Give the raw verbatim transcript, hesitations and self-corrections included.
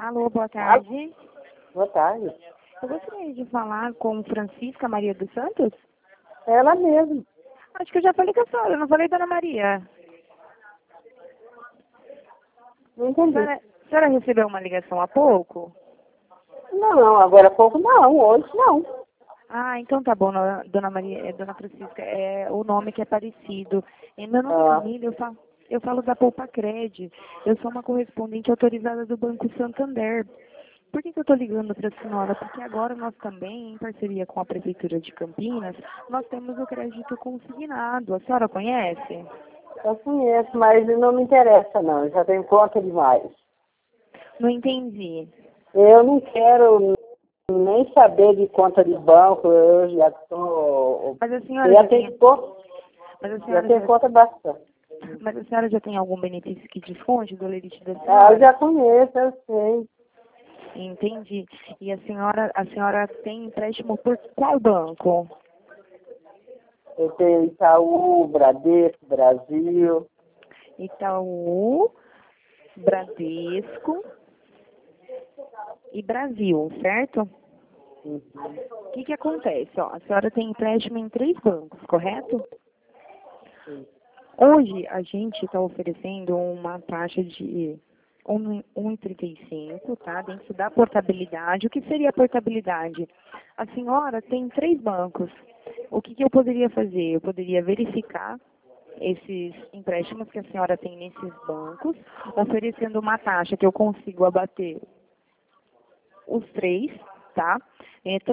Alô, boa Alô? tarde. Boa tarde. Eu gostaria de falar com Francisca Maria dos Santos. Ela mesmo. Acho que eu já falei com a senhora, eu não falei Dona Maria. Não A entendi. senhora, a senhora recebeu uma ligação há pouco? Não, não, agora há pouco não, hoje não. Ah, então tá bom, no- Dona Maria, é, Dona Francisca, é o nome que é parecido. E meu nome é Ah, Camila, eu falo, eu falo da Poupa Cred. Eu sou uma correspondente autorizada do Banco Santander. Por que, que eu estou ligando para a senhora? Porque agora nós também, em parceria com a Prefeitura de Campinas, nós temos o crédito consignado. A senhora conhece? eu conheço, mas não me interessa não, eu já tenho conta demais. Não entendi. Eu não quero nem saber de conta de banco, eu já tô. Mas a senhora Eu já já tem, tenho conta, mas a já senhora tenho já, conta bastante. mas a senhora já tem algum benefício que desconte do lerite da Ah, eu senhora? já conheço, eu sei. Entendi. E a senhora, a senhora tem empréstimo por qual banco? Eu tenho Itaú, Bradesco, Brasil. Itaú, Bradesco e Brasil, certo? Uhum. O que que acontece? Ó, a senhora tem empréstimo em três bancos, correto? Sim. Hoje a gente está oferecendo uma taxa de um um e trinta e cinco, tá? Dentro da portabilidade. O que seria a portabilidade? A senhora tem três bancos. O que que eu poderia fazer? Eu poderia verificar esses empréstimos que a senhora tem nesses bancos, oferecendo uma taxa que eu consigo abater os três, tá? É,